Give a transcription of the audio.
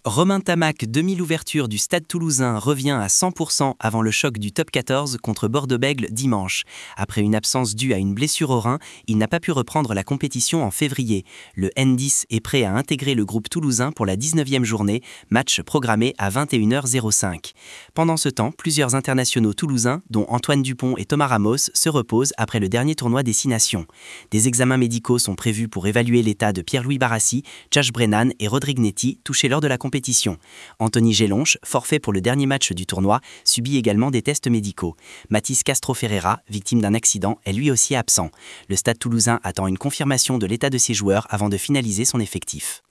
Romain Tamac, demi-l'ouverture du Stade Toulousain, revient à 100% avant le choc du top 14 contre Bordeaux-Bègles dimanche. Après une absence due à une blessure au rein, il n'a pas pu reprendre la compétition en février. Le N10 est prêt à intégrer le groupe toulousain pour la 19e journée, match programmé à 21h05. Pendant ce temps, plusieurs internationaux toulousains, dont Antoine Dupont et Thomas Ramos, se reposent après le dernier tournoi des 6 nations. Des examens médicaux sont prévus pour évaluer l'état de Pierre-Louis Barassi, Josh Brennan et Rodrigue Netti, touchés lors de la compétition. Anthony Gélonche, forfait pour le dernier match du tournoi, subit également des tests médicaux. Mathis Castro Ferreira, victime d'un accident, est lui aussi absent. Le Stade Toulousain attend une confirmation de l'état de ses joueurs avant de finaliser son effectif.